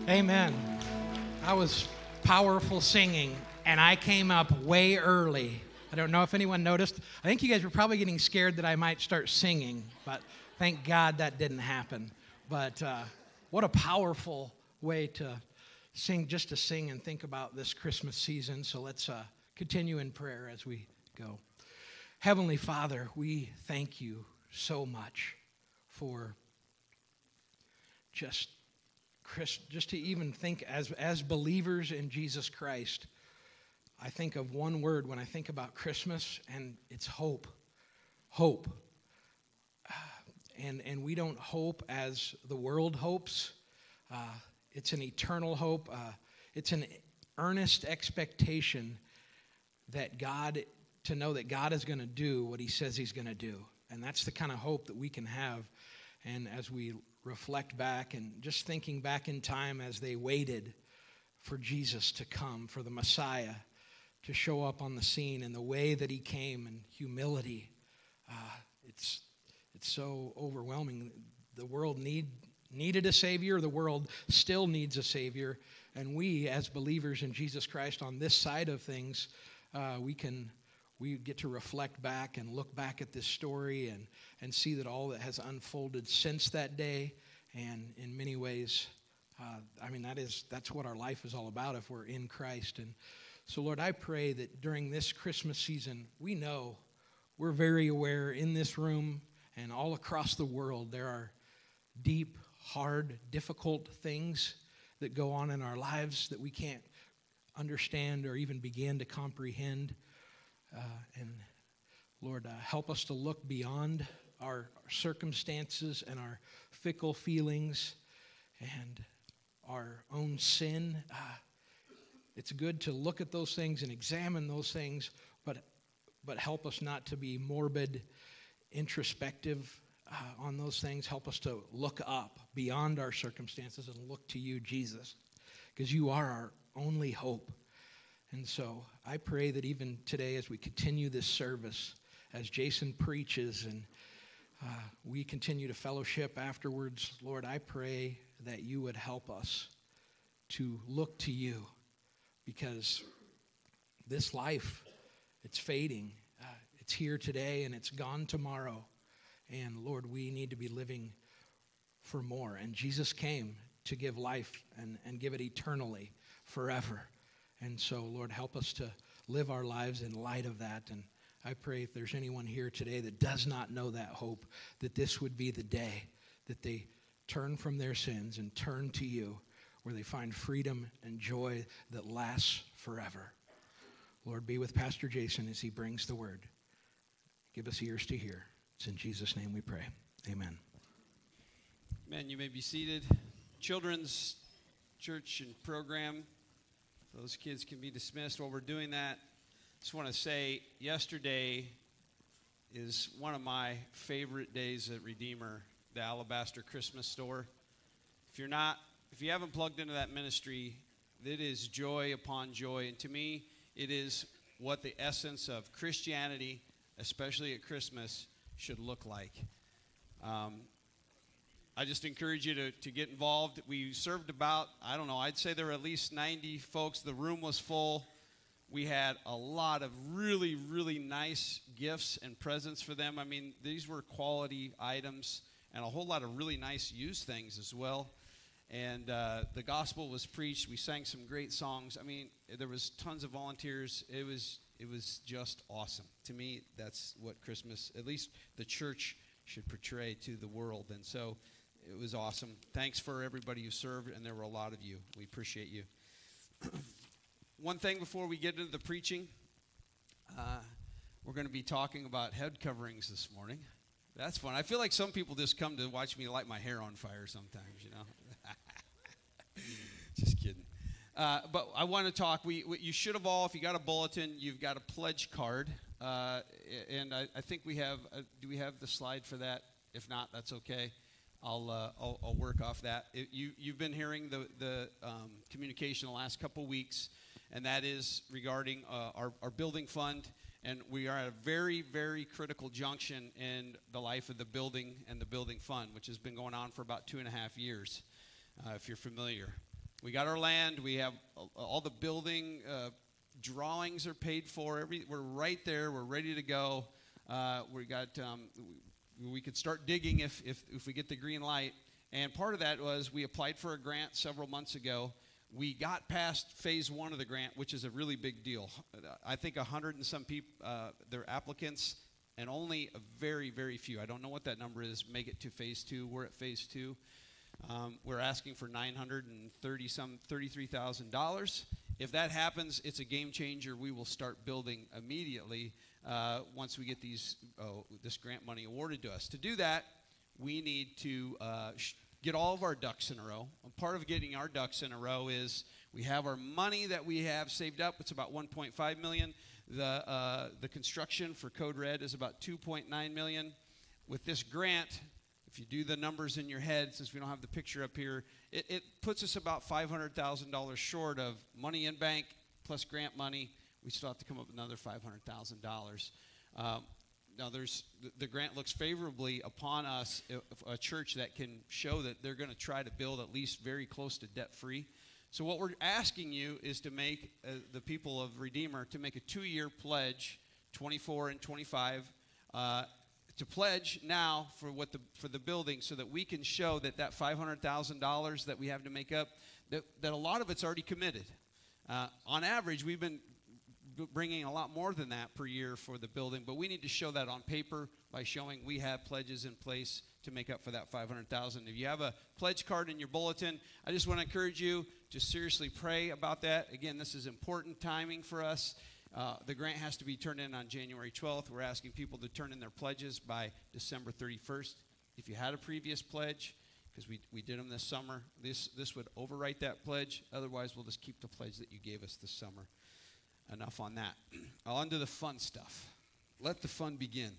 Amen. That was powerful singing, and I came up way early. I don't know if anyone noticed. I think you guys were probably getting scared that I might start singing, but thank God that didn't happen. But what a powerful way to sing, just to sing and think about this Christmas season. So let's continue in prayer as we go. Heavenly Father, we thank you so much for just to even think as believers in Jesus Christ. I think of one word when I think about Christmas, and it's hope. Hope. And we don't hope as the world hopes. It's an eternal hope. It's an earnest expectation that to know that God is going to do what he says he's going to do. And that's the kind of hope that we can have. And as we reflect back and just thinking back in time as they waited for Jesus to come, for the Messiah to show up on the scene, and the way that he came in humility, it's so overwhelming. The world needed a Savior. The world still needs a Savior. And we, as believers in Jesus Christ on this side of things, we get to reflect back and look back at this story and see that all that has unfolded since that day. And in many ways, that's what our life is all about if we're in Christ. And so, Lord, I pray that during this Christmas season, we're very aware in this room and all across the world, there are deep, hard, difficult things that go on in our lives that we can't understand or even begin to comprehend. And Lord, help us to look beyond our circumstances and our fickle feelings and our own sin. It's good to look at those things and examine those things, but help us not to be morbid, introspective on those things. Help us to look up beyond our circumstances and look to you, Jesus, because you are our only hope. And so I pray that even today as we continue this service, as Jason preaches and we continue to fellowship afterwards, Lord, I pray that you would help us to look to you, because this life, it's fading. It's here today and it's gone tomorrow. And Lord, we need to be living for more. And Jesus came to give life and give it eternally, forever. And so, Lord, help us to live our lives in light of that. And I pray if there's anyone here today that does not know that hope, that this would be the day that they turn from their sins and turn to you, where they find freedom and joy that lasts forever. Lord, be with Pastor Jason as he brings the word. Give us ears to hear. It's in Jesus' name we pray. Amen. Amen. You may be seated. Children's church and program. Those kids can be dismissed. While we're doing that, I just want to say yesterday is one of my favorite days at Redeemer, the Alabaster Christmas store. If you haven't plugged into that ministry, it is joy upon joy. And to me, it is what the essence of Christianity, especially at Christmas, should look like. I just encourage you to get involved. We served about, I'd say there were at least 90 folks. The room was full. We had a lot of really, really nice gifts and presents for them. I mean, these were quality items and a whole lot of really nice used things as well. And the gospel was preached. We sang some great songs. I mean, there was tons of volunteers. It was just awesome. To me, that's what Christmas, at least the church, should portray to the world. And so it was awesome. Thanks for everybody who served, and there were a lot of you. We appreciate you. One thing before we get into the preaching, we're going to be talking about head coverings this morning. That's fun. I feel like some people just come to watch me light my hair on fire sometimes, you know. Just kidding. But I want to talk. You should have all, if you got a bulletin, you've got a pledge card. And I think we have, do we have the slide for that? If not, that's okay. I'll work off that. You've been hearing the communication the last couple weeks, and that is regarding our building fund. And we are at a very, very critical junction in the life of the building and the building fund, which has been going on for about 2.5 years, if you're familiar. We got our land. We have all the building drawings are paid for. We're right there. We're ready to go. We got we could start digging if we get the green light. And part of that was we applied for a grant several months ago. We got past phase 1 of the grant, which is a really big deal. I think 100 and some people, they're applicants, and only a very, very few, I don't know what that number is, make it to phase 2. We're at phase 2. We're asking for $33,000. If that happens, it's a game changer. We will start building immediately once we get this grant money awarded to us. To do that, we need to get all of our ducks in a row. And part of getting our ducks in a row is we have our money that we have saved up. It's about $1.5 million. The construction for Code Red is about $2.9 million. With this grant, if you do the numbers in your head, since we don't have the picture up here, it puts us about $500,000 short of money in bank plus grant money. We still have to come up with another $500,000. Now, the grant looks favorably upon us, a church that can show that they're going to try to build at least very close to debt-free. So what we're asking you is to make, the people of Redeemer, to make a 2-year pledge, 24 and 25, to pledge now for the building so that we can show that $500,000 that we have to make up, that a lot of it's already committed. On average, we've been bringing a lot more than that per year for the building, but we need to show that on paper by showing we have pledges in place to make up for that $500,000. If you have a pledge card in your bulletin, I just want to encourage you to seriously pray about that. Again, this is important timing for us. The grant has to be turned in on January 12th. We're asking people to turn in their pledges by December 31st. If you had a previous pledge, because we did them this summer, this would overwrite that pledge. Otherwise, we'll just keep the pledge that you gave us this summer. Enough on that. On to the fun stuff. Let the fun begin.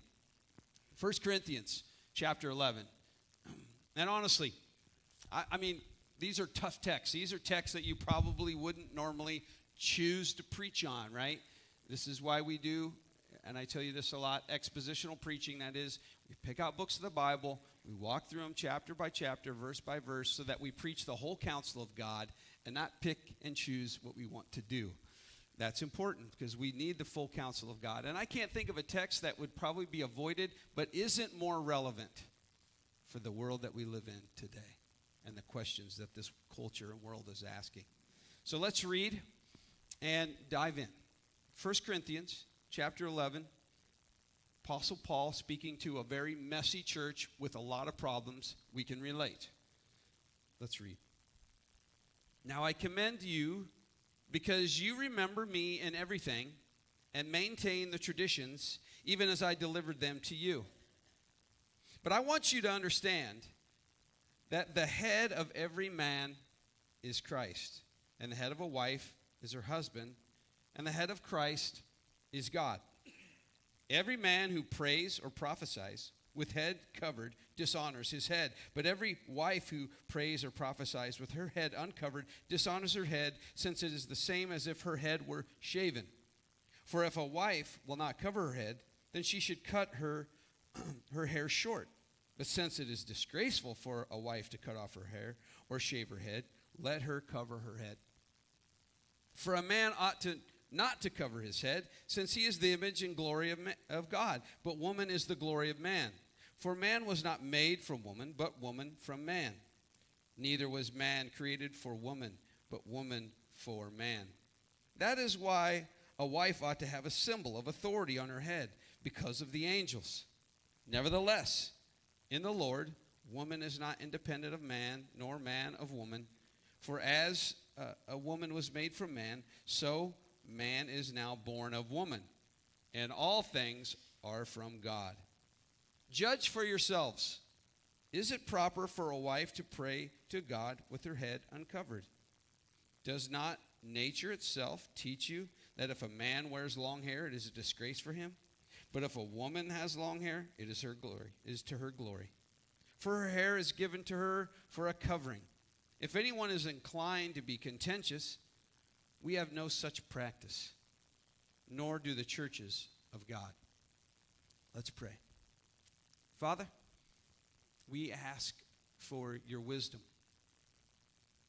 1 Corinthians chapter 11. And honestly, I mean, these are tough texts. These are texts that you probably wouldn't normally choose to preach on, right? This is why we do, and I tell you this a lot, expositional preaching. That is, we pick out books of the Bible, we walk through them chapter by chapter, verse by verse, so that we preach the whole counsel of God and not pick and choose what we want to do. That's important because we need the full counsel of God. And I can't think of a text that would probably be avoided but isn't more relevant for the world that we live in today and the questions that this culture and world is asking. So let's read and dive in. 1 Corinthians chapter 11, Apostle Paul speaking to a very messy church with a lot of problems. We can relate. Let's read. Now I commend you because you remember me in everything and maintain the traditions, even as I delivered them to you. But I want you to understand that the head of every man is Christ, and the head of a wife is her husband, and the head of Christ is God. Every man who prays or prophesies with head covered dishonors his head. But every wife who prays or prophesies with her head uncovered dishonors her head, since it is the same as if her head were shaven. For if a wife will not cover her head, then she should cut her hair short. But since it is disgraceful for a wife to cut off her hair or shave her head, let her cover her head. For a man ought not to cover his head, since he is the image and glory of God. But woman is the glory of man. For man was not made from woman, but woman from man. Neither was man created for woman, but woman for man. That is why a wife ought to have a symbol of authority on her head, because of the angels. Nevertheless, in the Lord, woman is not independent of man, nor man of woman. For as a woman was made from man, so man is now born of woman, and all things are from God. Judge for yourselves. Is it proper for a wife to pray to God with her head uncovered? Does not nature itself teach you that if a man wears long hair, it is a disgrace for him? But if a woman has long hair, it is her glory, it is to her glory. For her hair is given to her for a covering. If anyone is inclined to be contentious, we have no such practice, nor do the churches of God. Let's pray. Father, we ask for your wisdom.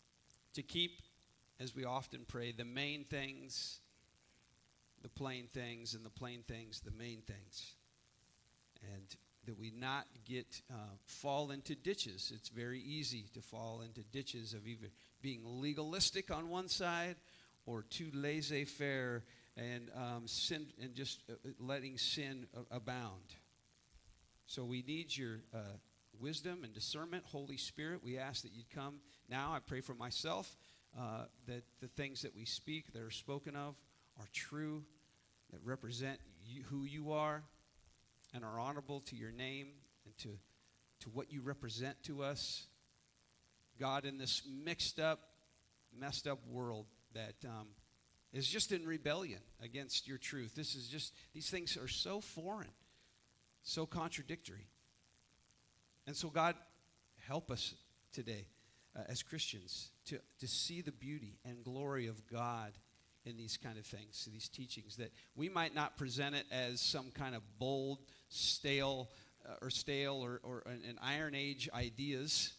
to keep, as we often pray, the main things, the plain things, and the plain things, the main things. And that we not fall into ditches. It's very easy to fall into ditches of either being legalistic on one side or too laissez-faire and sin and just letting sin abound. So we need your wisdom and discernment. Holy Spirit, we ask that you'd come now. I pray for myself that the things that we speak, that are spoken of, are true, that represent who you are, and are honorable to your name and to what you represent to us. God, in this messed up world that is just in rebellion against your truth. These things are so foreign, so contradictory. And so, God, help us today as Christians to see the beauty and glory of God in these kind of things, these teachings, that we might not present it as some kind of bold, stale or an Iron Age ideas,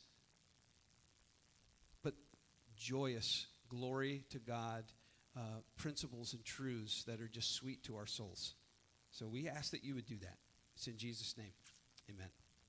but joyous, glory to God, principles and truths that are just sweet to our souls. So we ask that you would do that. It's in Jesus' name. Amen.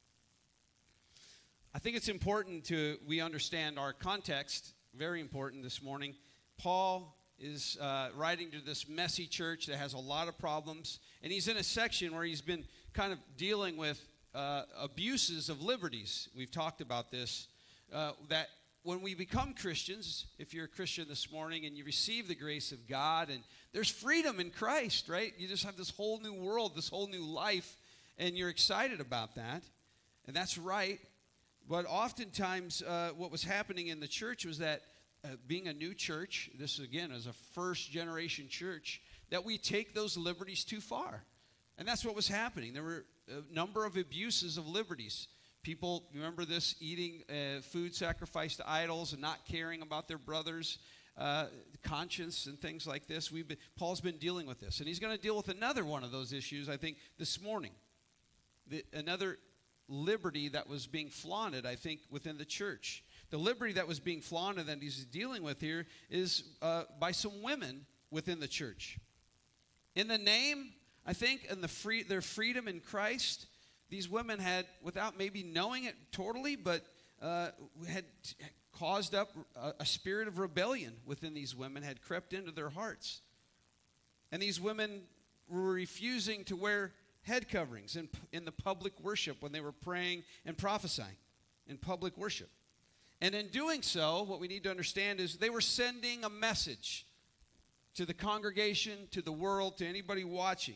I think it's important we understand our context, very important this morning. Paul is writing to this messy church that has a lot of problems, and he's in a section where he's been kind of dealing with abuses of liberties. We've talked about this, that when we become Christians, if you're a Christian this morning and you receive the grace of God, and there's freedom in Christ, right? You just have this whole new world, this whole new life, and you're excited about that, and that's right. But oftentimes what was happening in the church was that being a new church, this again is a first-generation church, that we take those liberties too far. And that's what was happening. There were a number of abuses of liberties. People, remember this, eating food sacrificed to idols and not caring about their brothers' conscience and things like this. Paul's been dealing with this. And he's going to deal with another one of those issues, I think, this morning. Another liberty that was being flaunted, I think, within the church. The liberty that was being flaunted that he's dealing with here is by some women within the church. In the name, I think, and their freedom in Christ, these women had, without maybe knowing it totally, but had caused up a spirit of rebellion within these women, had crept into their hearts. And these women were refusing to wear head coverings in the public worship when they were praying and prophesying in public worship. And in doing so, what we need to understand is they were sending a message to the congregation, to the world, to anybody watching,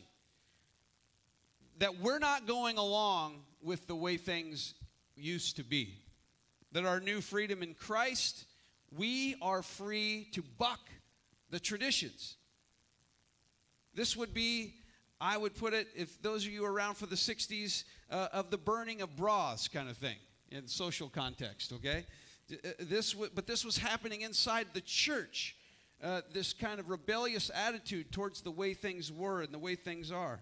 that we're not going along with the way things used to be. That our new freedom in Christ, we are free to buck the traditions. This would be, I would put it, if those of you around for the 60s, of the burning of bras kind of thing in social context, okay? But this was happening inside the church, this kind of rebellious attitude towards the way things were and the way things are.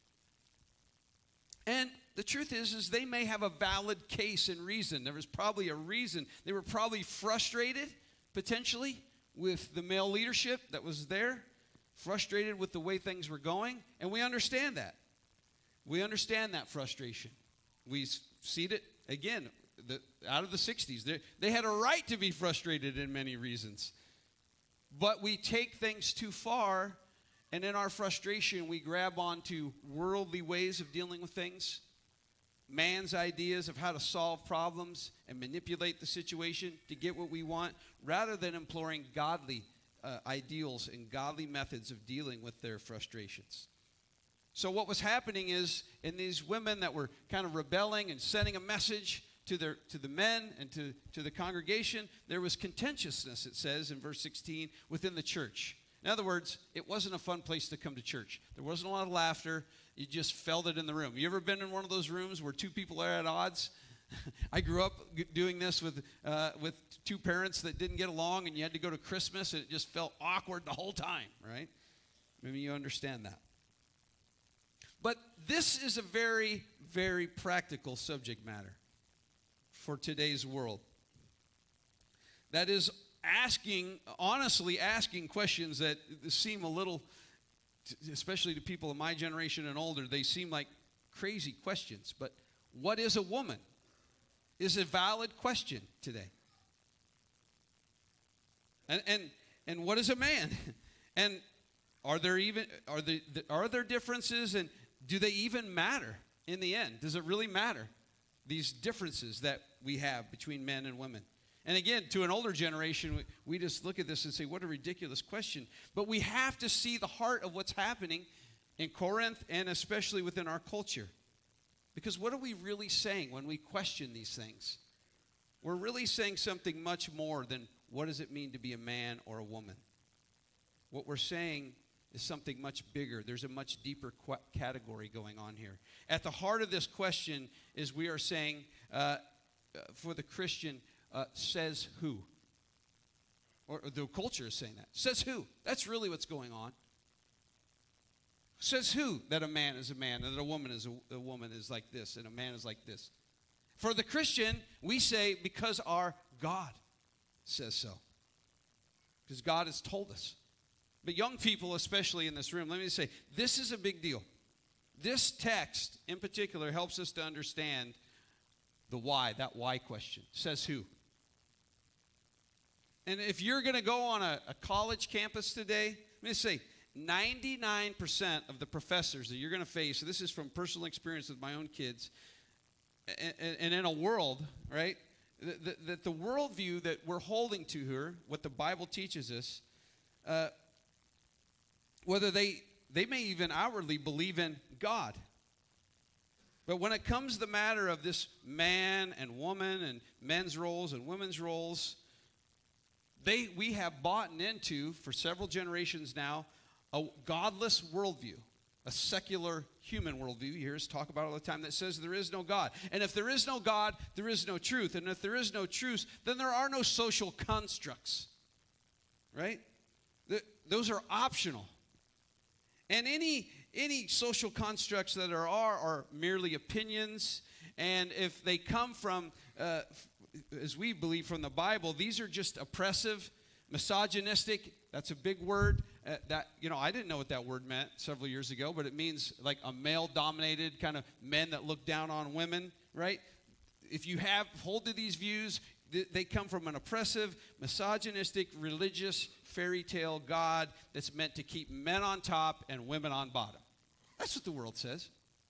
And the truth is they may have a valid case and reason. There was probably a reason. They were probably frustrated, potentially, with the male leadership that was there, frustrated with the way things were going, and we understand that. We understand that frustration. We see it, again, out of the 60s. They had a right to be frustrated in many reasons. But we take things too far, and in our frustration, we grab onto worldly ways of dealing with things, man's ideas of how to solve problems and manipulate the situation to get what we want, rather than imploring godly ideals and godly methods of dealing with their frustrations. So what was happening is, in these women that were kind of rebelling and sending a message to the men and to the congregation, there was contentiousness, it says in verse 16, within the church. In other words, it wasn't a fun place to come to church. There wasn't a lot of laughter. You just felt it in the room. You ever been in one of those rooms where two people are at odds? I grew up doing this with two parents that didn't get along, and you had to go to Christmas, and it just felt awkward the whole time, right? Maybe you understand that. But this is a very, very practical subject matter for today's world. That is honestly asking questions that seem a little, especially to people of my generation and older, they seem like crazy questions. But what is a woman? Is a valid question today. And what is a man? And are there differences, and do they even matter in the end? Does it really matter, these differences that we have between men and women? And again, to an older generation, we just look at this and say, what a ridiculous question. But we have to see the heart of what's happening in Corinth and especially within our culture. Because what are we really saying when we question these things? We're really saying something much more than what does it mean to be a man or a woman. What we're saying is something much bigger. There's a much deeper category going on here. At the heart of this question is we are saying, for the Christian, says who? Or the culture is saying that. Says who? That's really what's going on. Says who that a man is a man, and that a woman is like this, and a man is like this. For the Christian, we say because our God says so. Because God has told us. But young people, especially in this room, let me say, this is a big deal. This text, in particular, helps us to understand the why, that why question. Says who? And if you're going to go on a college campus today, let me say, 99% of the professors that you're going to face, so this is from personal experience with my own kids, and in a world, right, that the worldview that we're holding to here, what the Bible teaches us, whether they may even outwardly believe in God. But when it comes to the matter of this man and woman and men's roles and women's roles, we have bought into, for several generations now, a godless worldview, a secular human worldview. You hear us talk about it all the time, that says there is no God. And if there is no God, there is no truth. And if there is no truth, then there are no social constructs, right? Those are optional. And any social constructs that are merely opinions. And if they come from, as we believe from the Bible, these are just oppressive, misogynistic. That's a big word. I didn't know what that word meant several years ago, but it means like a male-dominated kind of men that look down on women, right? If you hold to these views, they come from an oppressive, misogynistic, religious, fairy tale God that's meant to keep men on top and women on bottom. That's what the world says.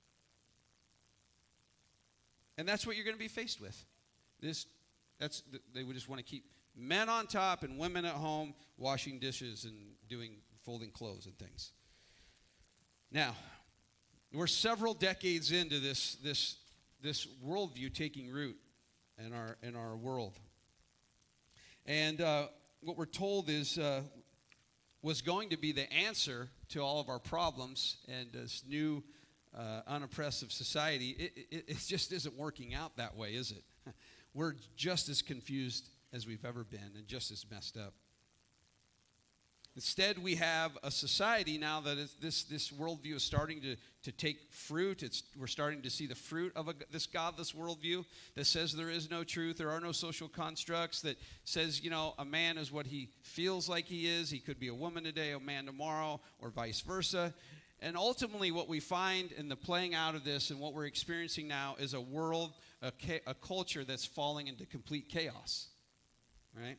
And that's what you're going to be faced with. They would just want to keep men on top and women at home washing dishes and folding clothes and things. Now, we're several decades into this worldview taking root in our world. And what we're told is was going to be the answer to all of our problems and this new unoppressive society. It just isn't working out that way, is it? We're just as confused as we've ever been and just as messed up. Instead, we have a society now that this worldview is starting to take fruit. We're starting to see the fruit of this godless worldview that says there is no truth, there are no social constructs, that says, a man is what he feels like he is. He could be a woman today, a man tomorrow, or vice versa. And ultimately, what we find in the playing out of this and what we're experiencing now is a world, a culture that's falling into complete chaos, right?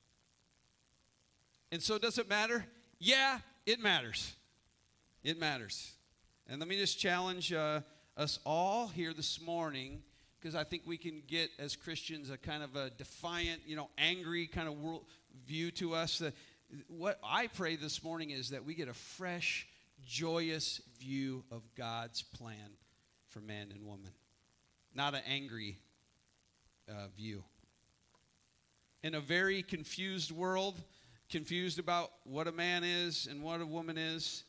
And so does it matter? Yeah, it matters. It matters. And let me just challenge us all here this morning, because I think we can get, as Christians, a kind of a defiant, angry kind of world view to us. What I pray this morning is that we get a fresh, joyous view of God's plan for man and woman, not an angry view. In a very confused world, confused about what a man is and what a woman is,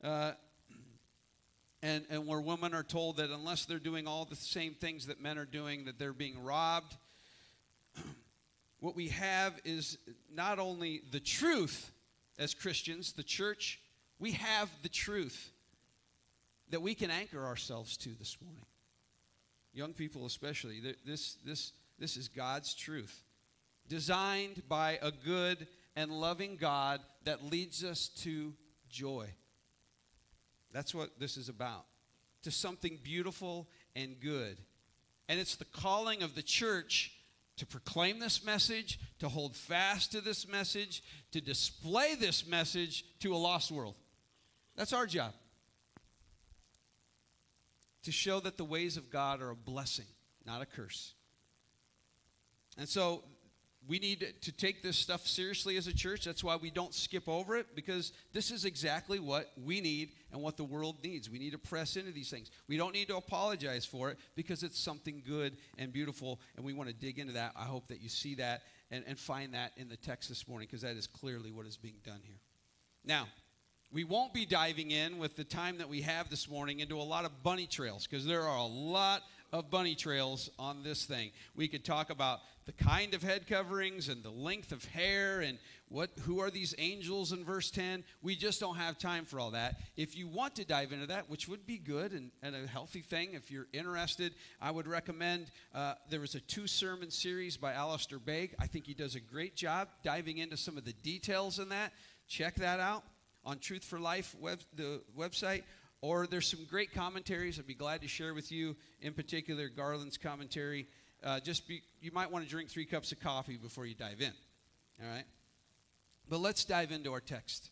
and where women are told that unless they're doing all the same things that men are doing, that they're being robbed. What we have is not only the truth as Christians, the church, we have the truth that we can anchor ourselves to this morning. Young people especially, this is God's truth. designed by a good and loving God that leads us to joy. That's what this is about, to something beautiful and good. And it's the calling of the church to proclaim this message, to hold fast to this message, to display this message to a lost world. That's our job. To show that the ways of God are a blessing, not a curse. And so we need to take this stuff seriously as a church. That's why we don't skip over it, because this is exactly what we need and what the world needs. We need to press into these things. We don't need to apologize for it, because it's something good and beautiful, and we want to dig into that. I hope that you see that and find that in the text this morning, because that is clearly what is being done here. Now, we won't be diving in with the time that we have this morning into a lot of bunny trails, because there are a lot of bunny trails on this thing. We could talk about the kind of head coverings and the length of hair and who are these angels in verse 10. We just don't have time for all that. If you want to dive into that, which would be good and a healthy thing, if you're interested, I would recommend there was a 2-sermon series by Alistair Begg. I think he does a great job diving into some of the details in that. Check that out on Truth for Life the website. Or there's some great commentaries I'd be glad to share with you, in particular Garland's commentary. You might want to drink 3 cups of coffee before you dive in, all right? But let's dive into our text.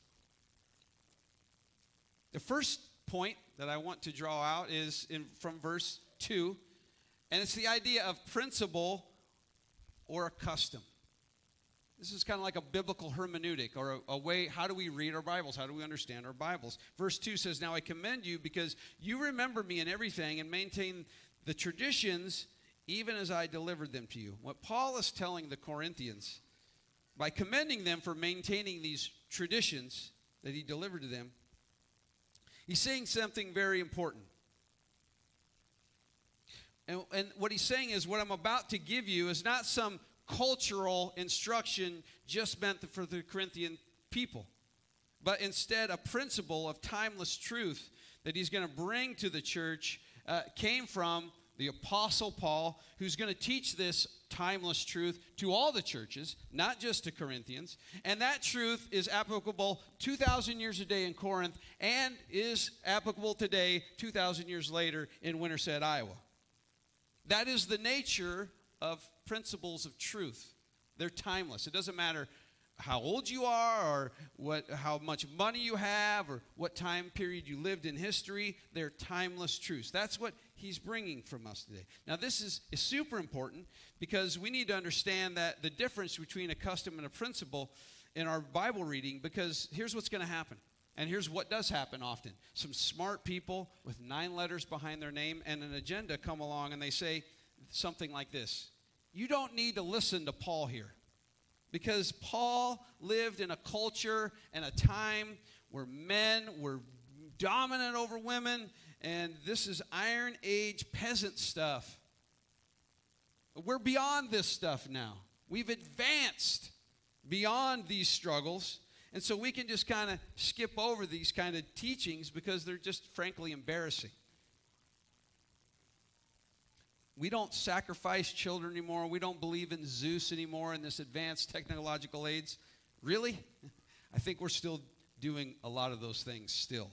The first point that I want to draw out is from verse 2, and it's the idea of principle or a custom. This is kind of like a biblical hermeneutic, or a way, how do we read our Bibles? How do we understand our Bibles? Verse 2 says, "Now I commend you because you remember me in everything and maintain the traditions even as I delivered them to you." What Paul is telling the Corinthians, by commending them for maintaining these traditions that he delivered to them, he's saying something very important. And what he's saying is, what I'm about to give you is not some cultural instruction just meant for the Corinthian people, but instead a principle of timeless truth that he's going to bring to the church came from the Apostle Paul, who's going to teach this timeless truth to all the churches, not just to Corinthians. And that truth is applicable 2,000 years a day in Corinth and is applicable today 2,000 years later in Winterset, Iowa. That is the nature of principles of truth. They're timeless. It doesn't matter how old you are or how much money you have or what time period you lived in history. They're timeless truths. That's what he's bringing from us today. Now, this is super important, because we need to understand that the difference between a custom and a principle in our Bible reading, because here's what's going to happen. And here's what does happen often. Some smart people with 9 letters behind their name and an agenda come along and they say something like this: you don't need to listen to Paul here, because Paul lived in a culture and a time where men were dominant over women, and this is Iron Age peasant stuff. We're beyond this stuff now. We've advanced beyond these struggles, and so we can just kind of skip over these kind of teachings because they're just frankly embarrassing. We don't sacrifice children anymore. We don't believe in Zeus anymore in this advanced technological age. Really? I think we're still doing a lot of those things still.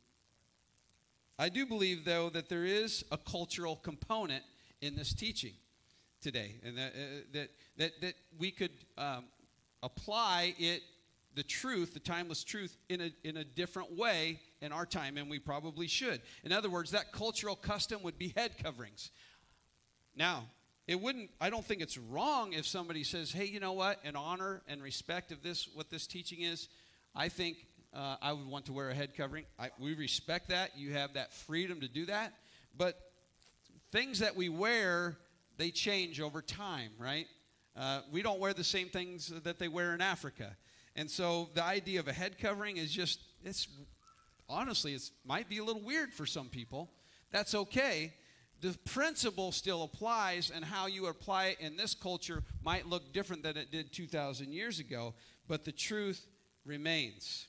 I do believe, though, that there is a cultural component in this teaching today, and that we could apply it, the truth, the timeless truth, in a different way in our time, and we probably should. In other words, that cultural custom would be head coverings. Now, I don't think it's wrong if somebody says, hey, you know what, in honor and respect of this, what this teaching is, I think I would want to wear a head covering. We respect that. You have that freedom to do that. But things that we wear, they change over time, right? We don't wear the same things that they wear in Africa. And so the idea of a head covering is just, honestly, it might be a little weird for some people. That's okay. The principle still applies, and how you apply it in this culture might look different than it did 2,000 years ago, but the truth remains.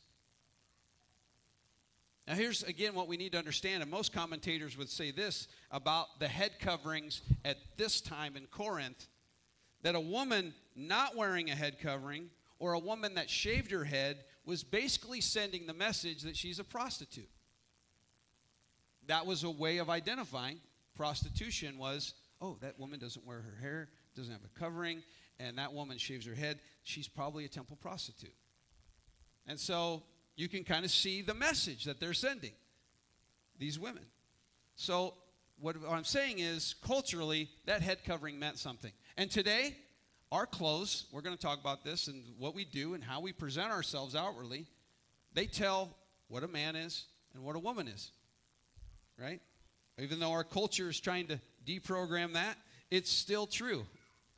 Now, here's, again, what we need to understand, and most commentators would say this about the head coverings at this time in Corinth, that a woman not wearing a head covering or a woman that shaved her head was basically sending the message that she's a prostitute. That was a way of identifying prostitution was, oh, that woman doesn't wear her hair, doesn't have a covering, and that woman shaves her head. She's probably a temple prostitute. And so you can kind of see the message that they're sending, these women. So what I'm saying is, culturally, that head covering meant something. And today, our clothes, we're going to talk about this and what we do and how we present ourselves outwardly, they tell what a man is and what a woman is, right? Even though our culture is trying to deprogram that, it's still true.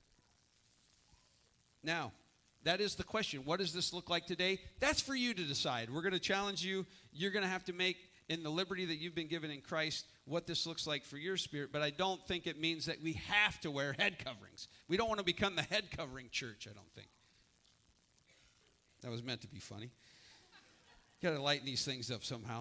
Now, that is the question. What does this look like today? That's for you to decide. We're going to challenge you. You're going to have to make, in the liberty that you've been given in Christ, what this looks like for your spirit. But I don't think it means that we have to wear head coverings. We don't want to become the head covering church, I don't think. That was meant to be funny. Got to lighten these things up somehow.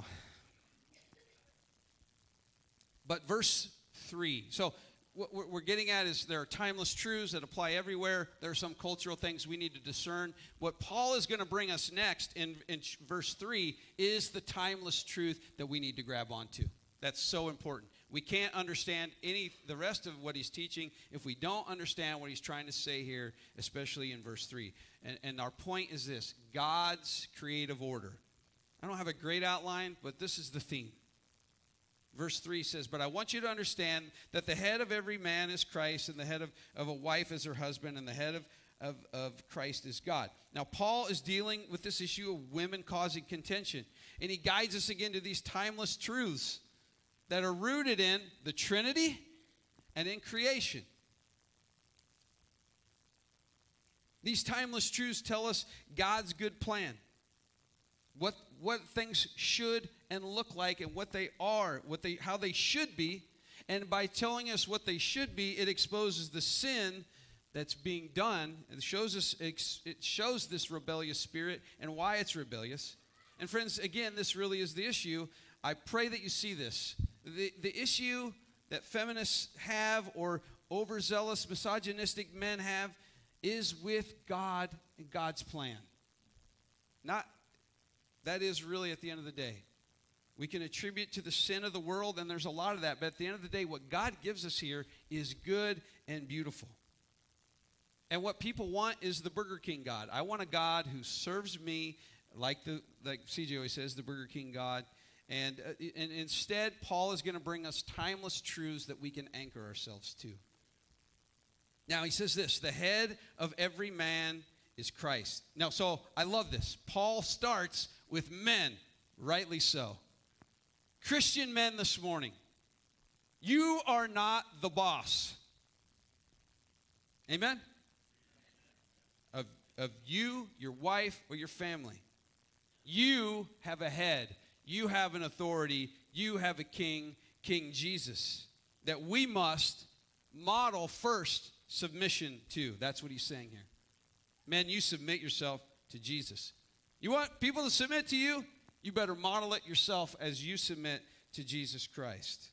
But verse 3. So what we're getting at is there are timeless truths that apply everywhere. There are some cultural things we need to discern. What Paul is going to bring us next in verse 3 is the timeless truth that we need to grab onto. That's so important. We can't understand the rest of what he's teaching if we don't understand what he's trying to say here, especially in verse 3. And our point is this: God's creative order. I don't have a great outline, but this is the theme. Verse 3 says, but I want you to understand that the head of every man is Christ, and the head of a wife is her husband, and the head of Christ is God. Now, Paul is dealing with this issue of women causing contention, and he guides us again to these timeless truths that are rooted in the Trinity and in creation. These timeless truths tell us God's good plan. What things should and look like, and what they are, how they should be. And by telling us what they should be, it exposes the sin that's being done. It shows this rebellious spirit and why it's rebellious. And friends, again, this really is the issue. I pray that you see this. The issue that feminists have, or overzealous misogynistic men have, is with God and God's plan. That is really at the end of the day. We can attribute to the sin of the world, and there's a lot of that. But at the end of the day, what God gives us here is good and beautiful. And what people want is the Burger King God. I want a God who serves me, like CJ always says, the Burger King God. And instead, Paul is going to bring us timeless truths that we can anchor ourselves to. Now, he says this: the head of every man is Christ. Now, so I love this. Paul starts with men, rightly so. Christian men this morning, you are not the boss. Amen? Of you, your wife, or your family. You have a head. You have an authority. You have a king, King Jesus, that we must model first submission to. That's what he's saying here. Men, you submit yourself to Jesus. You want people to submit to you? You better model it yourself as you submit to Jesus Christ.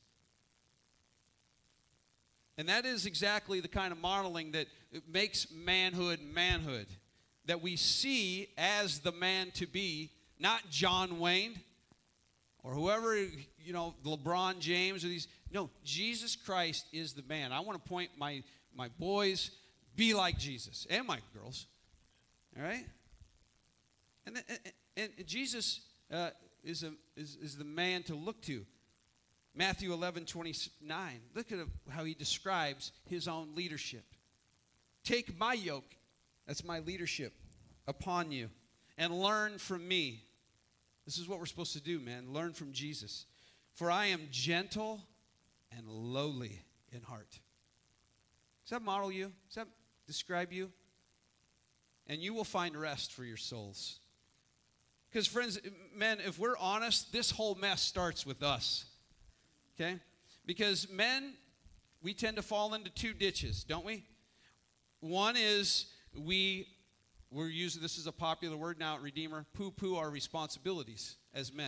And that is exactly the kind of modeling that makes manhood manhood. That we see as the man to be, not John Wayne or whoever, LeBron James or these. No, Jesus Christ is the man. I want to point my boys, be like Jesus, and my girls. All right? And Jesus is the man to look to. Matthew 11:29. Look at how he describes his own leadership. Take my yoke, that's my leadership, upon you, and learn from me. This is what we're supposed to do, man. Learn from Jesus. For I am gentle and lowly in heart. Does that model you? Does that describe you? And you will find rest for your souls. Because, friends, men, if we're honest, this whole mess starts with us. Okay? Because men, we tend to fall into two ditches, don't we? One is we're using, this is a popular word now at Redeemer, poo-poo our responsibilities as men.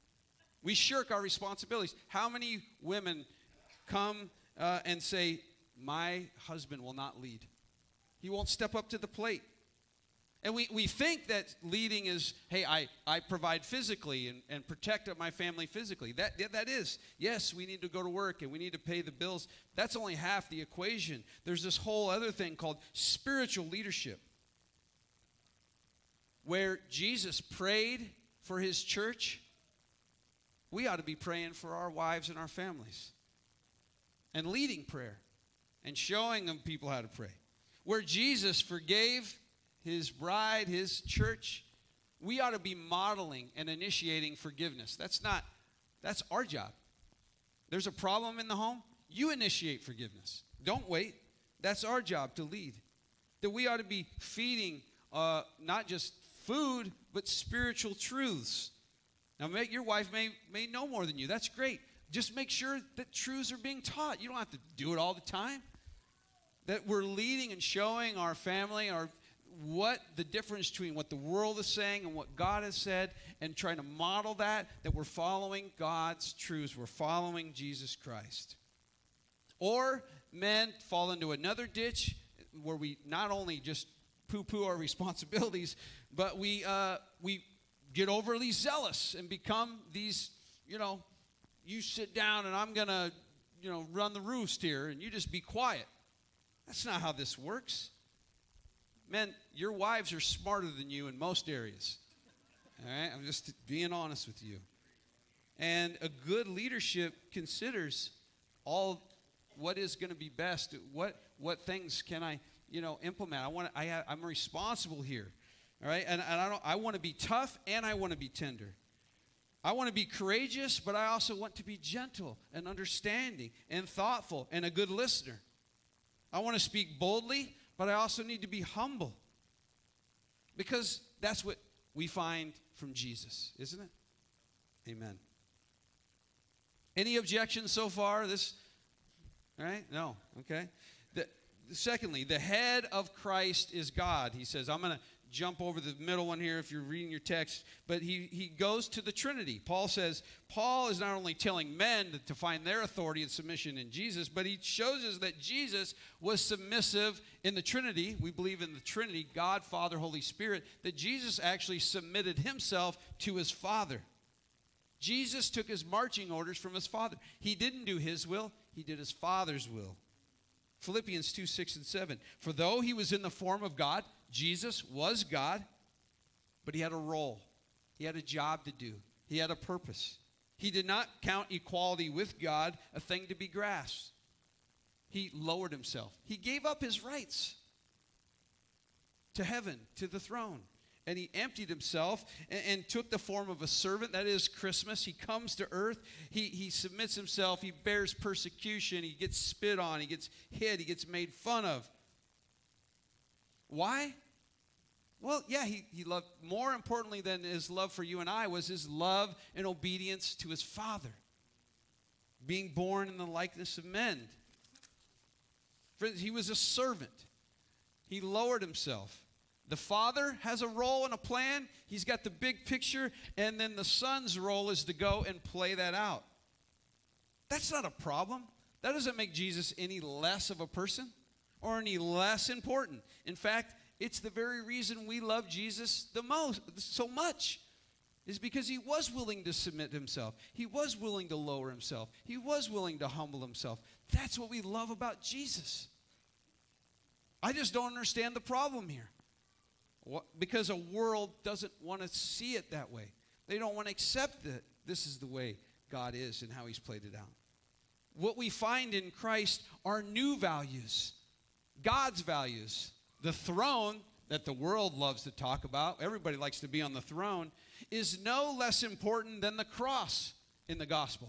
We shirk our responsibilities. How many women come and say, my husband will not lead. He won't step up to the plate. And we think that leading is, hey, I provide physically and protect my family physically. That is. Yes, we need to go to work and we need to pay the bills. That's only half the equation. There's this whole other thing called spiritual leadership, where Jesus prayed for his church. We ought to be praying for our wives and our families and leading prayer and showing them people how to pray. Where Jesus forgave his bride, his church, we ought to be modeling and initiating forgiveness. That's our job. There's a problem in the home, you initiate forgiveness. Don't wait. That's our job, to lead. That we ought to be feeding not just food, but spiritual truths. Now, your wife may know more than you. That's great. Just make sure that truths are being taught. You don't have to do it all the time. That we're leading and showing our family what the difference between what the world is saying and what God has said, and trying to model that we're following God's truths. We're following Jesus Christ. Or men fall into another ditch where we not only just poo-poo our responsibilities, but we get overly zealous and become these, you sit down and I'm going to, run the roost here and you just be quiet. That's not how this works. Men, your wives are smarter than you in most areas. All right? I'm just being honest with you. And a good leadership considers all what is going to be best. What things can I, implement? I'm responsible here. All right? And I want to be tough and I want to be tender. I want to be courageous, but I also want to be gentle and understanding and thoughtful and a good listener. I want to speak boldly, but I also need to be humble. Because that's what we find from Jesus, isn't it? Amen. Any objections so far? All right? No. Okay. Secondly, the head of Christ is God. He says, I'm going to jump over the middle one here if you're reading your text, but he goes to the Trinity. Paul says, Paul is not only telling men to find their authority and submission in Jesus, but he shows us that Jesus was submissive in the Trinity. We believe in the Trinity, God, Father, Holy Spirit, that Jesus actually submitted himself to his Father. Jesus took his marching orders from his Father. He didn't do his will, he did his Father's will. Philippians 2:6-7. For though he was in the form of God, Jesus was God, but he had a role. He had a job to do. He had a purpose. He did not count equality with God a thing to be grasped. He lowered himself. He gave up his rights to heaven, to the throne. And he emptied himself and took the form of a servant. That is Christmas. He comes to earth. He submits himself. He bears persecution. He gets spit on. He gets hit. He gets made fun of. Why? Well, yeah, he loved, more importantly than his love for you and I, was his love and obedience to his Father. Being born in the likeness of men. Friends, he was a servant. He lowered himself. The Father has a role and a plan. He's got the big picture, and then the Son's role is to go and play that out. That's not a problem. That doesn't make Jesus any less of a person or any less important. In fact, it's the very reason we love Jesus the most, so much, is because he was willing to submit himself. He was willing to lower himself. He was willing to humble himself. That's what we love about Jesus. I just don't understand the problem here. Because a world doesn't want to see it that way. They don't want to accept that this is the way God is and how he's played it out. What we find in Christ are new values, God's values. The throne that the world loves to talk about, everybody likes to be on the throne, is no less important than the cross in the gospel.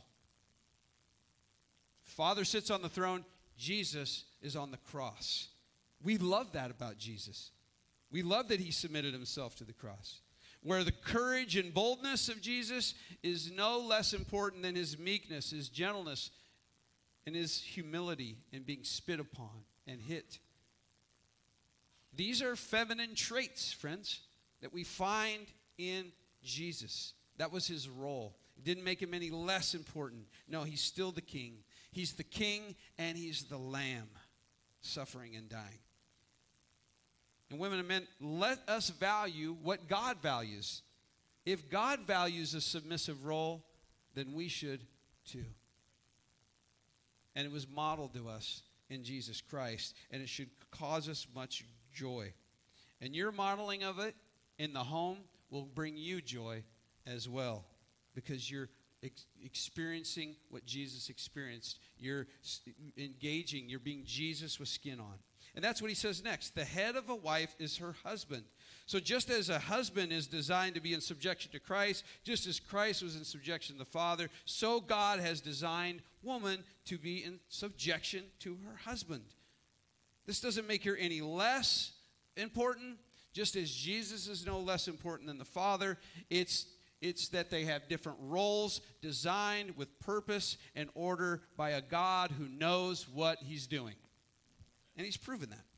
Father sits on the throne, Jesus is on the cross. We love that about Jesus. We love that he submitted himself to the cross. Where the courage and boldness of Jesus is no less important than his meekness, his gentleness, and his humility in being spit upon and hit. These are feminine traits, friends, that we find in Jesus. That was his role. It didn't make him any less important. No, he's still the king. He's the king and he's the lamb. suffering and dying. And women and men, let us value what God values. If God values a submissive role, then we should too. And it was modeled to us in Jesus Christ, and it should cause us much joy. And your modeling of it in the home will bring you joy as well, because you're experiencing what Jesus experienced. You're engaging, you're being Jesus with skin on. And that's what he says next. The head of a wife is her husband. So just as a husband is designed to be in subjection to Christ, just as Christ was in subjection to the Father, so God has designed woman to be in subjection to her husband. This doesn't make her any less important, just as Jesus is no less important than the Father. It's that they have different roles designed with purpose and order by a God who knows what he's doing. And he's proven that.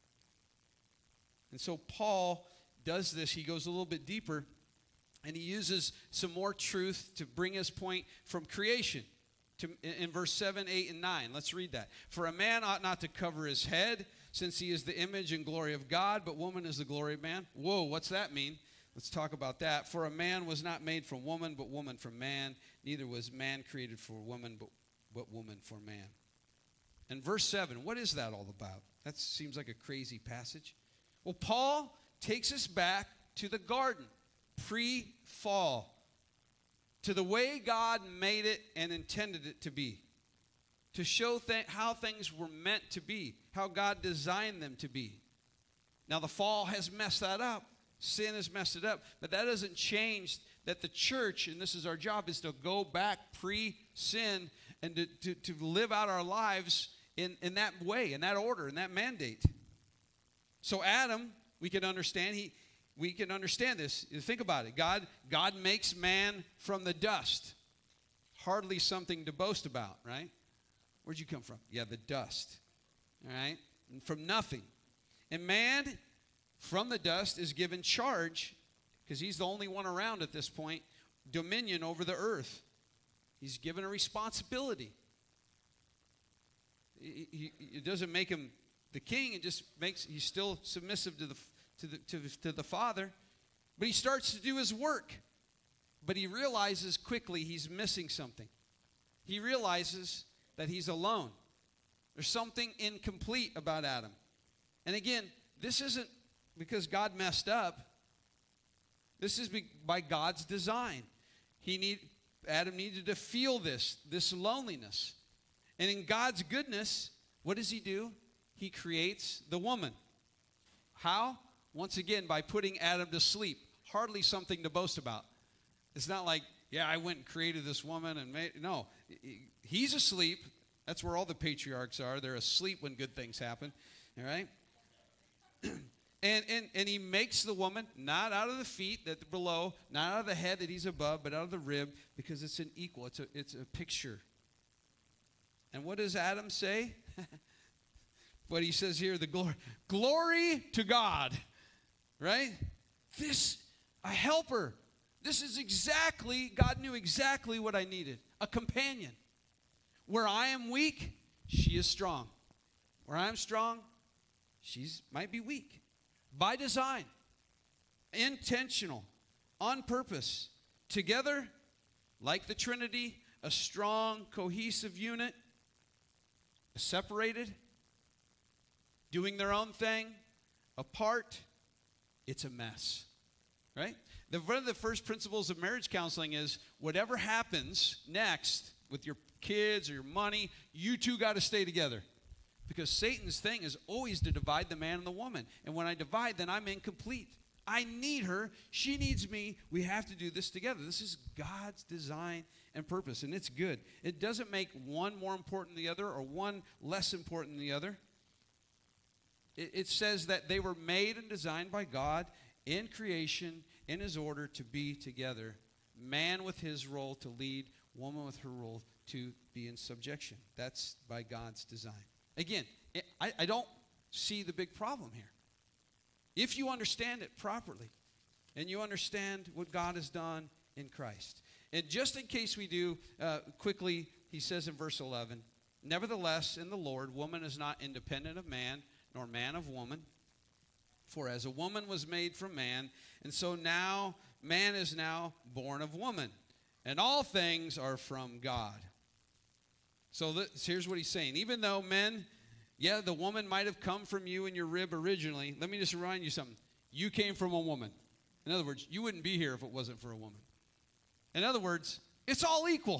And so Paul does this. He goes a little bit deeper, and he uses some more truth to bring his point from creation in verse 7, 8, and 9. Let's read that. For a man ought not to cover his head, since he is the image and glory of God, but woman is the glory of man. Whoa, what's that mean? Let's talk about that. For a man was not made from woman, but woman from man. Neither was man created for woman, but woman for man. And verse 7, what is that all about? That seems like a crazy passage. Well, Paul takes us back to the garden, pre-fall, to the way God made it and intended it to be, to show how things were meant to be, how God designed them to be. Now, the fall has messed that up. Sin has messed it up. But that doesn't change that the church, and this is our job, is to go back pre-sin and to live out our lives in that way, in that order, in that mandate. So Adam, we can understand, we can understand this. Think about it. God makes man from the dust. Hardly something to boast about, right? Where'd you come from? Yeah, the dust. All right? And from nothing. And man, from the dust, is given charge, because he's the only one around at this point, dominion over the earth. He's given a responsibility. It doesn't make him the king. It just makes he's still submissive to the Father. But he starts to do his work. But he realizes quickly he's missing something. He realizes that he's alone. There's something incomplete about Adam. And again, this isn't because God messed up. This is by God's design. Adam needed to feel this loneliness. And in God's goodness, what does he do? He creates the woman. How? Once again, by putting Adam to sleep. Hardly something to boast about. It's not like, yeah, I went and created this woman and made. No, he's asleep. That's where all the patriarchs are. They're asleep when good things happen. All right? And he makes the woman not out of the feet that below, not out of the head that he's above, but out of the rib, because it's an equal. It's a picture. And what does Adam say? What he says here, the glory to God, right? A helper. This is God knew exactly what I needed. A companion. Where I am weak, she is strong. Where I'm strong, she might be weak. By design. Intentional. On purpose. Together, like the Trinity, a strong, cohesive unit. Separated. Doing their own thing. Apart. It's a mess. Right? One of the first principles of marriage counseling is whatever happens next with your kids or your money, you two got to stay together. Because Satan's thing is always to divide the man and the woman. And when I divide, then I'm incomplete. I need her. She needs me. We have to do this together. This is God's design and purpose, and it's good. It doesn't make one more important than the other or one less important than the other. It says that they were made and designed by God in creation, in his order to be together. Man with his role to lead, woman with her role to be in subjection. That's by God's design. Again, I don't see the big problem here. If you understand it properly, and you understand what God has done in Christ. And just in case we do, quickly, he says in verse 11, Nevertheless, in the Lord, woman is not independent of man, nor man of woman. For as a woman was made from man, and so now man is now born of woman. And all things are from God. So here's what he's saying. Even though men, yeah, the woman might have come from you and your rib originally, let me just remind you something. You came from a woman. In other words, you wouldn't be here if it wasn't for a woman. In other words, it's all equal.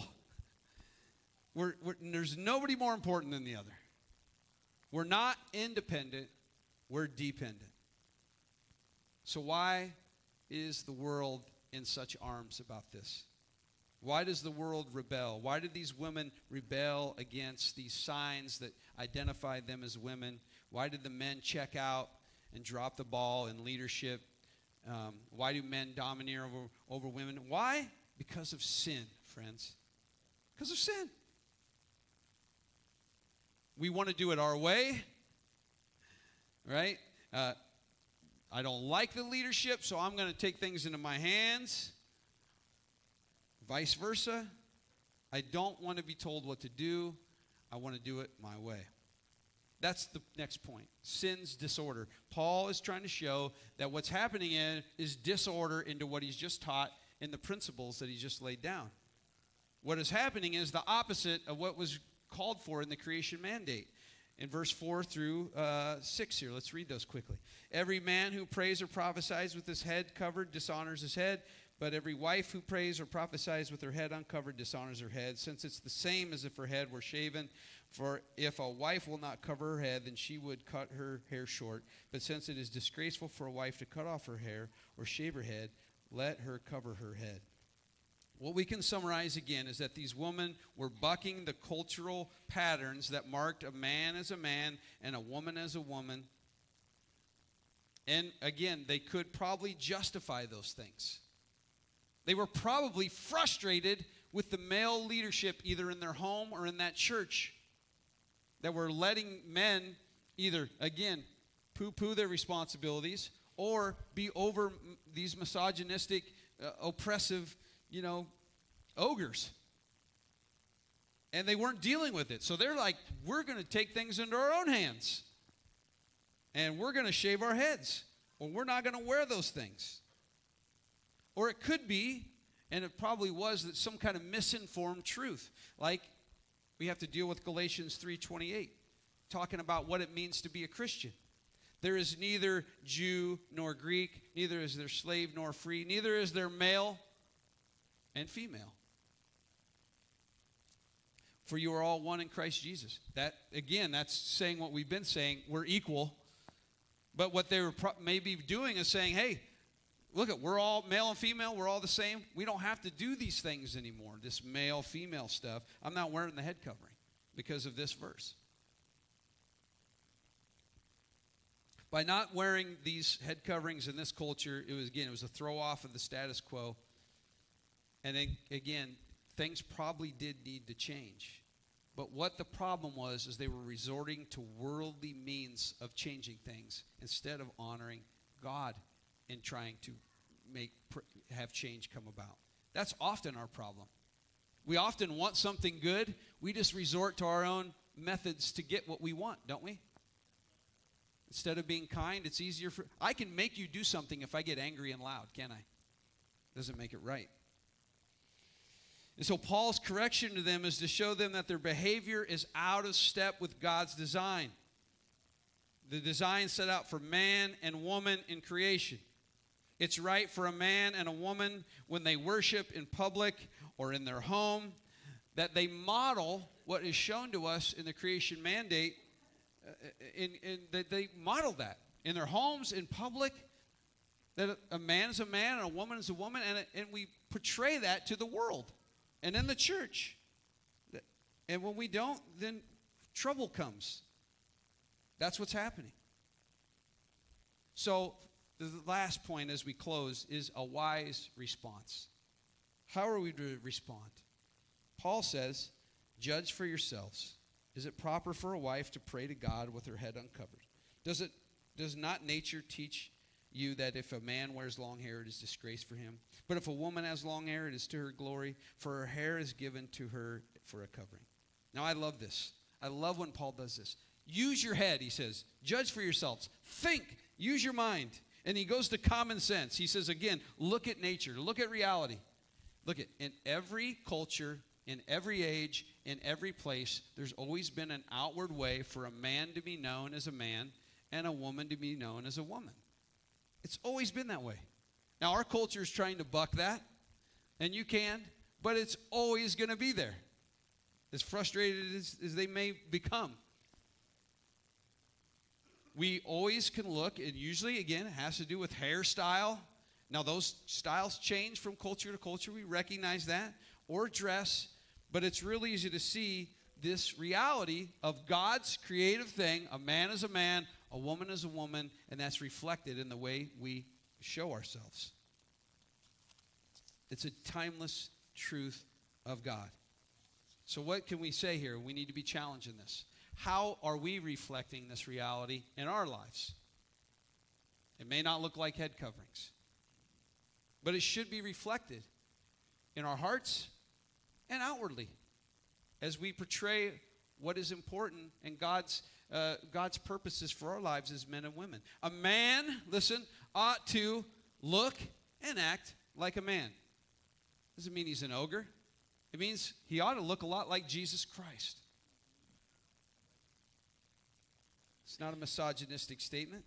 There's nobody more important than the other. We're not independent, we're dependent. So why is the world in such arms about this? Why does the world rebel? Why did these women rebel against these signs that identified them as women? Why did the men check out and drop the ball in leadership? Why do men domineer over women? Why? Because of sin, friends. Because of sin. We want to do it our way, right? I don't like the leadership, so I'm going to take things into my hands. Vice versa. I don't want to be told what to do. I want to do it my way. That's the next point. Sin's disorder. Paul is trying to show that what's happening is disorder into what he's just taught in the principles that he just laid down. What is happening is the opposite of what was called for in the creation mandate. In verse 4 through 6 here, let's read those quickly. Every man who prays or prophesies with his head covered dishonors his head, but every wife who prays or prophesies with her head uncovered dishonors her head, since it's the same as if her head were shaven. For if a wife will not cover her head, then she would cut her hair short. But since it is disgraceful for a wife to cut off her hair or shave her head, let her cover her head. What we can summarize again is that these women were bucking the cultural patterns that marked a man as a man and a woman as a woman. And again, they could probably justify those things. They were probably frustrated with the male leadership either in their home or in that church that were letting men either, again, poo-poo their responsibilities or be over these misogynistic, oppressive, ogres. And they weren't dealing with it. So they're like, we're going to take things into our own hands. And we're going to shave our heads. Or we're not going to wear those things. Or it could be, and it probably was, that some kind of misinformed truth. Like, we have to deal with Galatians 3:28, talking about what it means to be a Christian. There is neither Jew nor Greek, neither is there slave nor free, neither is there male and female. For you are all one in Christ Jesus. That, again, that's saying what we've been saying. We're equal. But what they were maybe doing is saying, hey, look, we're all male and female. We're all the same. We don't have to do these things anymore, this male-female stuff. I'm not wearing the head covering because of this verse. By not wearing these head coverings in this culture, it was a throw-off of the status quo. And again, things probably did need to change. But what the problem was is they were resorting to worldly means of changing things instead of honoring God in trying to have change come about. That's often our problem. We often want something good. We just resort to our own methods to get what we want, don't we? Instead of being kind, it's easier I can make you do something if I get angry and loud, can't I? Doesn't make it right. And so Paul's correction to them is to show them that their behavior is out of step with God's design. The design set out for man and woman in creation. It's right for a man and a woman when they worship in public or in their home that they model what is shown to us in the creation mandate, that they model that in their homes, in public, that a man is a man and a woman is a woman, and we portray that to the world and in the church. And when we don't, then trouble comes. That's what's happening. So the last point as we close is a wise response. How are we to respond? Paul says, judge for yourselves. Is it proper for a wife to pray to God with her head uncovered? Does not nature teach you that if a man wears long hair, it is disgrace for him? But if a woman has long hair, it is to her glory, for her hair is given to her for a covering. Now, I love this. I love when Paul does this. Use your head, he says. Judge for yourselves. Think. Use your mind. And he goes to common sense. He says, again, look at nature. Look at reality. Look at, in every culture, in every age, in every place, there's always been an outward way for a man to be known as a man and a woman to be known as a woman. It's always been that way. Now, our culture is trying to buck that, and you can, but it's always going to be there, as frustrated as they may become. We always can look, and usually, again, it has to do with hairstyle. Now, those styles change from culture to culture. We recognize that. Or dress. But it's really easy to see this reality of God's creative thing. A man is a man, a woman is a woman, and that's reflected in the way we show ourselves. It's a timeless truth of God. So what can we say here? We need to be challenged in this. How are we reflecting this reality in our lives? It may not look like head coverings, but it should be reflected in our hearts and outwardly as we portray what is important and God's purposes for our lives as men and women. A man, listen, ought to look and act like a man. Doesn't mean he's an ogre. It means he ought to look a lot like Jesus Christ. It's not a misogynistic statement.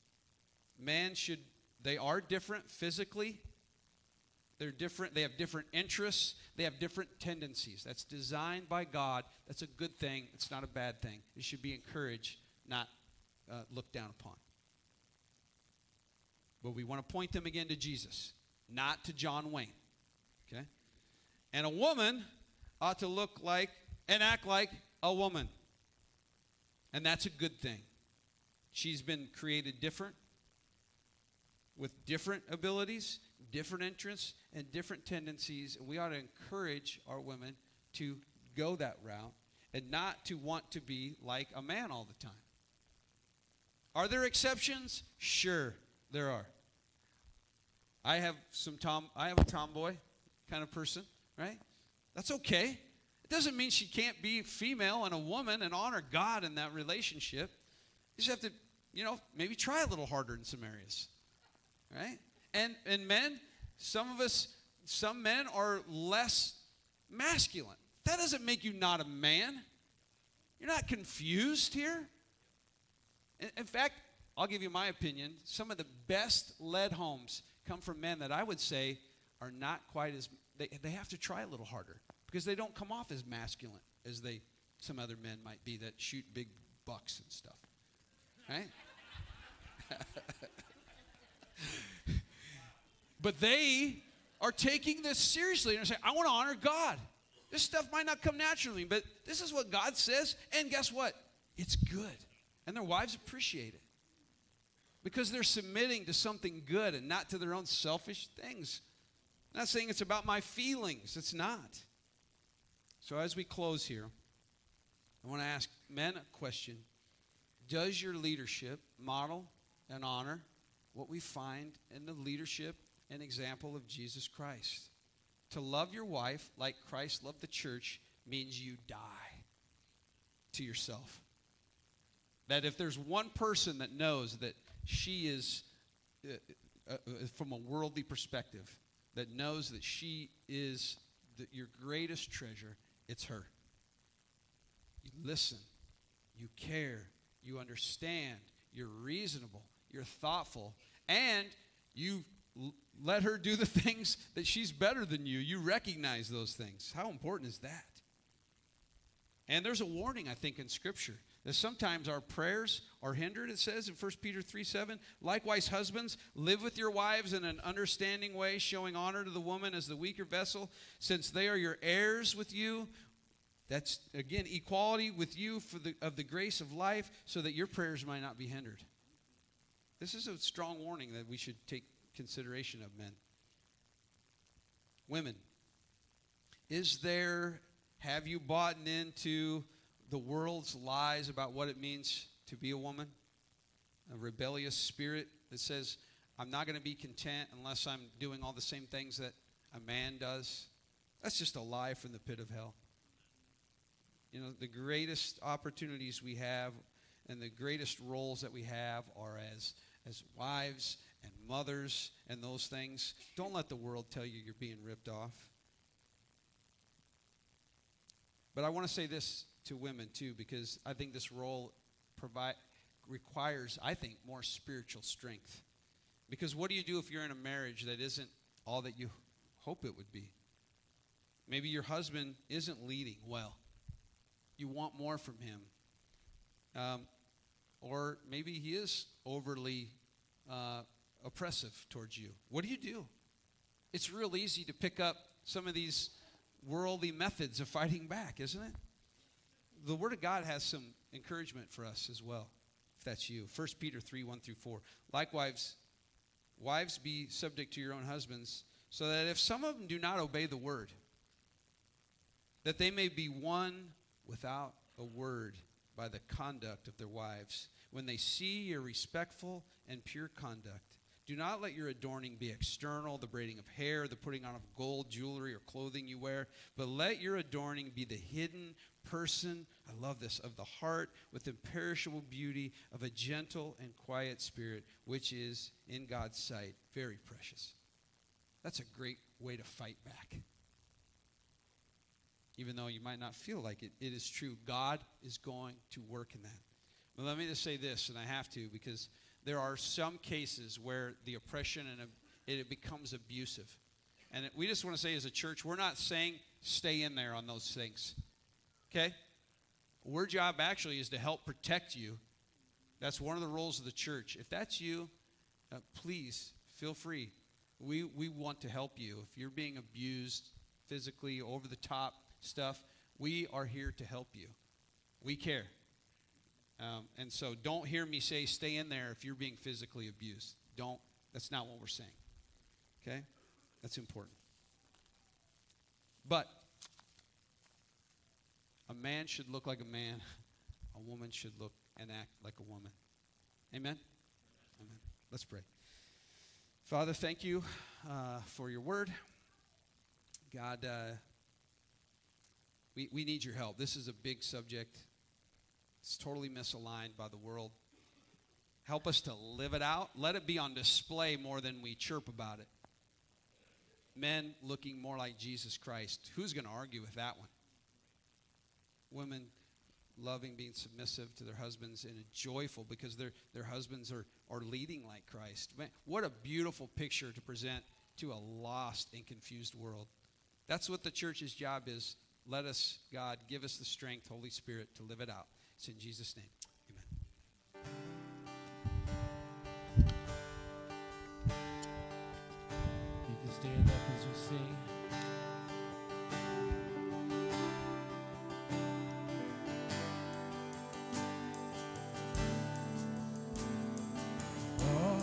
They are different physically. They're different. They have different interests. They have different tendencies. That's designed by God. That's a good thing. It's not a bad thing. It should be encouraged, not looked down upon. But we want to point them again to Jesus, not to John Wayne. Okay? And a woman ought to look like and act like a woman. And that's a good thing. She's been created different, with different abilities, different interests, and different tendencies. And we ought to encourage our women to go that route and not to want to be like a man all the time. Are there exceptions? Sure, there are. I have a tomboy kind of person, right? That's okay. It doesn't mean she can't be female and a woman and honor God in that relationship. You just have to, maybe try a little harder in some areas, right? And men, some men are less masculine. That doesn't make you not a man. You're not confused here. In fact, I'll give you my opinion. Some of the best led homes come from men that I would say are not quite as, they have to try a little harder because they don't come off as masculine as some other men might be that shoot big bucks and stuff, right? But they are taking this seriously and are saying, I want to honor God. This stuff might not come naturally, but this is what God says, and guess what? It's good. And their wives appreciate it because they're submitting to something good and not to their own selfish things. I'm not saying it's about my feelings. It's not. So as we close here, I want to ask men a question. Does your leadership model and honor what we find in the leadership and example of Jesus Christ? To love your wife like Christ loved the church means you die to yourself. That if there's one person that knows that she is, from a worldly perspective, that knows that she is your greatest treasure, it's her. You listen, you care, you understand, you're reasonable, you're thoughtful, and you let her do the things that she's better than you. You recognize those things. How important is that? And there's a warning, I think, in Scripture that sometimes our prayers are hindered. It says in 1 Peter 3:7, likewise, husbands, live with your wives in an understanding way, showing honor to the woman as the weaker vessel, since they are your heirs with you. That's, again, equality with you of the grace of life, so that your prayers might not be hindered. This is a strong warning that we should take consideration of, men. Women, have you bought into the world's lies about what it means to be a woman? A rebellious spirit that says, I'm not going to be content unless I'm doing all the same things that a man does. That's just a lie from the pit of hell. You know, the greatest opportunities we have and the greatest roles that we have are as wives and mothers and those things. Don't let the world tell you you're being ripped off. But I want to say this to women too, because I think this role requires, I think, more spiritual strength. Because what do you do if you're in a marriage that isn't all that you hope it would be? Maybe your husband isn't leading well. You want more from him. Or maybe he is overly oppressive towards you. What do you do? It's real easy to pick up some of these worldly methods of fighting back, isn't it? The Word of God has some encouragement for us as well, if that's you. 1 Peter 3, 1 through 4. Likewise, wives, be subject to your own husbands, so that if some of them do not obey the word, that they may be won without a word by the conduct of their wives, when they see your respectful and pure conduct. Do not let your adorning be external, the braiding of hair, the putting on of gold, jewelry, or clothing you wear, but let your adorning be the hidden person, I love this, of the heart, with imperishable beauty of a gentle and quiet spirit, which is in God's sight very precious. That's a great way to fight back. Even though you might not feel like it, it is true. God is going to work in that. But let me just say this, and I have to, because there are some cases where the oppression and it becomes abusive. And we just want to say as a church, we're not saying stay in there on those things. Okay? Our job actually is to help protect you. That's one of the roles of the church. If that's you, please feel free. We want to help you. If you're being abused physically, over the top stuff, we are here to help you. We care. And so don't hear me say stay in there if you're being physically abused. Don't. That's not what we're saying. Okay? That's important. But a man should look like a man. A woman should look and act like a woman. Amen? Amen. Let's pray. Father, thank you for your word. God, we need your help. This is a big subject. It's totally misaligned by the world. Help us to live it out. Let it be on display more than we chirp about it. Men looking more like Jesus Christ. Who's going to argue with that one? Women loving, being submissive to their husbands and joyful because their husbands are leading like Christ. Man, what a beautiful picture to present to a lost and confused world. That's what the church's job is. Let us, God, give us the strength, Holy Spirit, to live it out. It's in Jesus' name. Amen. You can stand up as we sing.